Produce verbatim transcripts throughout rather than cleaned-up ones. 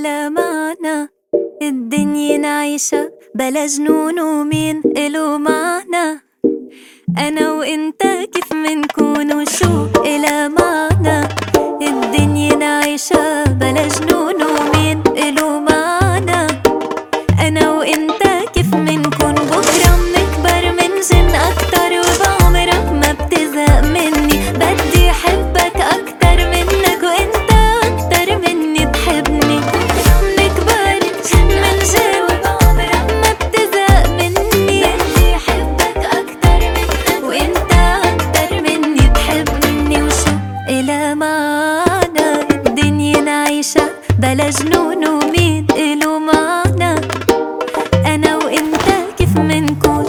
إلى معنى، الدنيا نعيشها بلا جنون ومين إلو معنى. أنا وإنت كيف منكون وشو إلى معنى، الدنيا نعيشها بلا جنون ومين إلو معنى. أنا وإنت كيف منكون بكرة منكبر منجن أكتر، وبعمرك ما بتزهق مني، بدي أحبك أكتر منك وإنت أكتر مني تحبني. منكبر منجن وبعمرك ما بتزهق مني، بدي أحبك أكتر منك وإنت أكتر مني تحبني. وشو إلى معنى الدنيا نعيشها بلا جنون ومين إلو معنى. أنا وإنت كيف منكون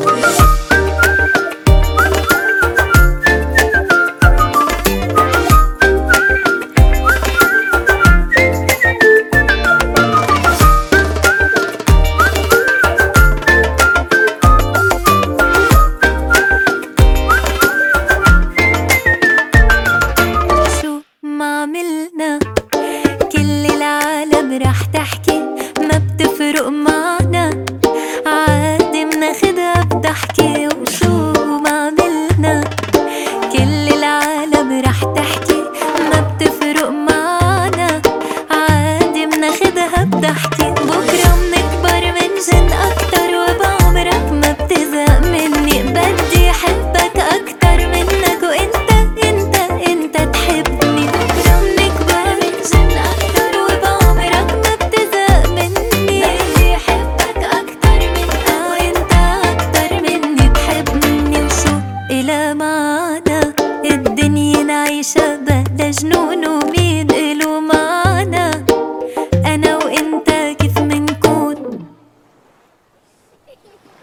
شو ما عملنا كل العالم رح تحكي، ما بتفرق معنا عادي مناخدها بضحكي. وشو ما عملنا كل العالم رح تحكي، ما بتفرق معنا عادي مناخدها بضحكي. بكرة منكبر منجن أكتر، وبعمرك ما بتزهق مني، بدي أحبك أكتر منك وإنت إنت إنت تحبني. بكرة منكبر منجن أكتر، وبعمرك ما بتزهق مني، بدي أحبك أكتر منك وإنت أكتر مني تحبني. وشو إلى معنى الدنيا نعيشها بلا جنون ومين إلو معنى. أنا وإنت كيف منكون